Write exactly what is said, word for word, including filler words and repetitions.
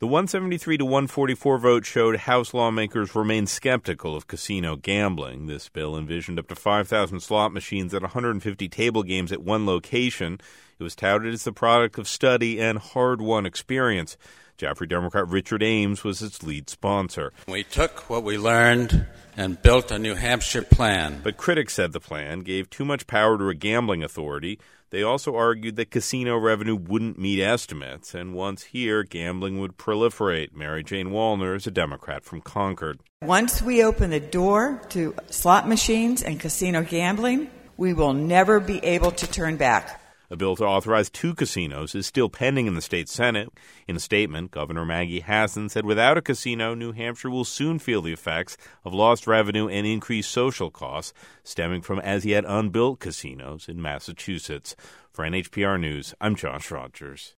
The one seventy-three to one forty-four vote showed House lawmakers remain skeptical of casino gambling. This bill envisioned up to five thousand slot machines at one hundred fifty table games at one location. It was touted as the product of study and hard-won experience. Joffrey Democrat Richard Ames was its lead sponsor. We took what we learned and built a New Hampshire plan. But critics said the plan gave too much power to a gambling authority. They also argued that casino revenue wouldn't meet estimates, and once here, gambling would proliferate. Mary Jane Wallner is a Democrat from Concord. Once we open the door to slot machines and casino gambling, we will never be able to turn back. A bill to authorize two casinos is still pending in the state Senate. In a statement, Governor Maggie Hassan said without a casino, New Hampshire will soon feel the effects of lost revenue and increased social costs stemming from as yet unbuilt casinos in Massachusetts. For N H P R News, I'm Josh Rogers.